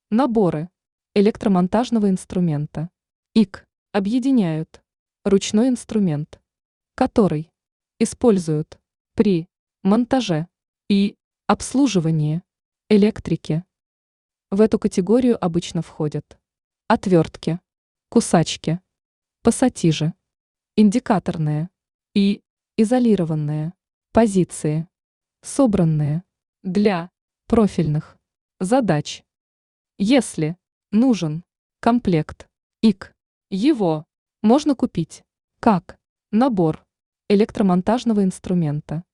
Наборы электромонтажного инструмента. ИК объединяют ручной инструмент, который используют при монтаже и обслуживании электрики. В эту категорию обычно входят отвертки, кусачки, пассатижи, индикаторные и изолированные позиции, собранные для профильных задач. Если нужен комплект ИК, его можно купить как набор электромонтажного инструмента